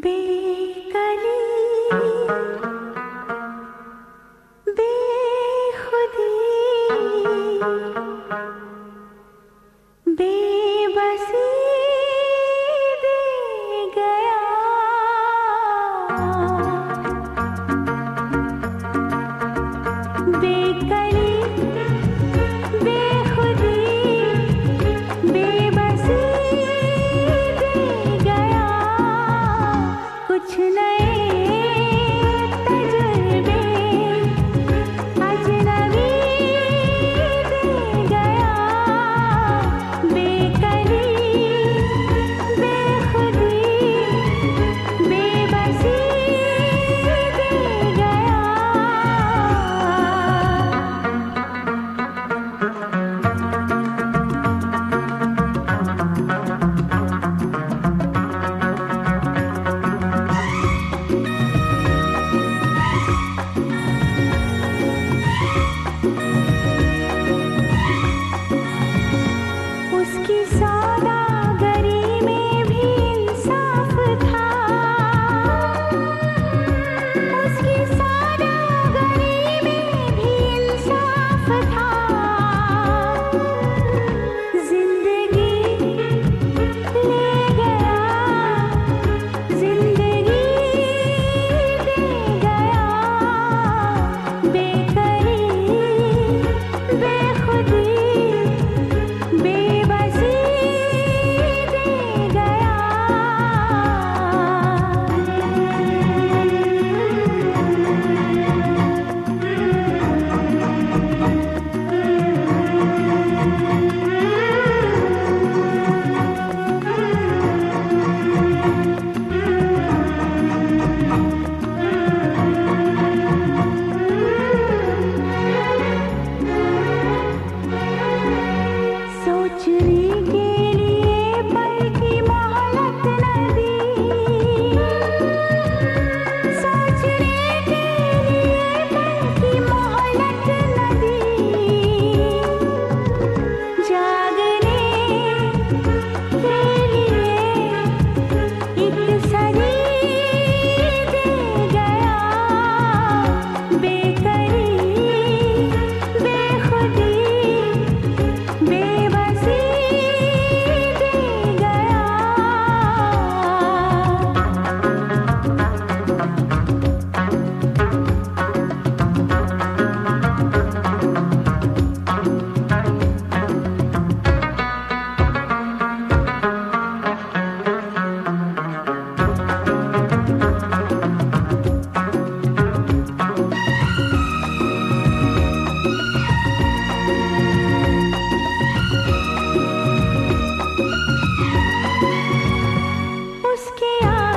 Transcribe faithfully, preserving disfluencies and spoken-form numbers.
बेकली बेखुदी बेबसी दे गया बेकली बेखुदी बेबसी दे गया कुछ नए तजुर्बे अजनबी दे गया बेकली बेखुदी बेबसी दे गया। उसकी सौदागरी में भी इंसाफ था उसकी सौदागरी में भी इंसाफ था जिंदगी ले गया जिंदगी दे गया बेकरी बेखुदी बेबसी दे गया। सोचने के लिए पल की मोहलत न दी सोचने के लिए पल की मोहलत न दी जागने के लिए एक सदी दे गया बेकरी बेखुदी बेबसी दे गया। उसके